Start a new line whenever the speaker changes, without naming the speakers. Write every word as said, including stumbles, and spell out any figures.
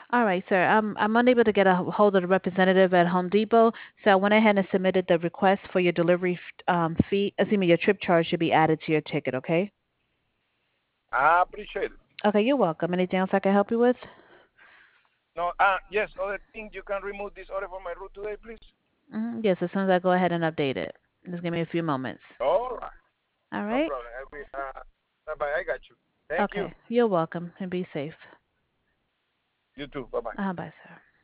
All right, sir. I'm I'm unable to get a hold of the representative at Home Depot, so I went ahead and submitted the request for your delivery f- um, fee. Excuse me, your trip charge should be added to your ticket. Okay.
I appreciate it.
Okay, you're welcome. Anything else I can help you with?
No, uh, yes, other thing, you can remove this order from my route today, please?
Hmm. Yes, as soon as I go ahead and update it. Just give me a few moments.
All right.
All
No
right.
problem. I will, uh, bye-bye. I got you. Thank you.
Okay. You're welcome, and be safe.
You too. Bye-bye.
Uh, bye, sir.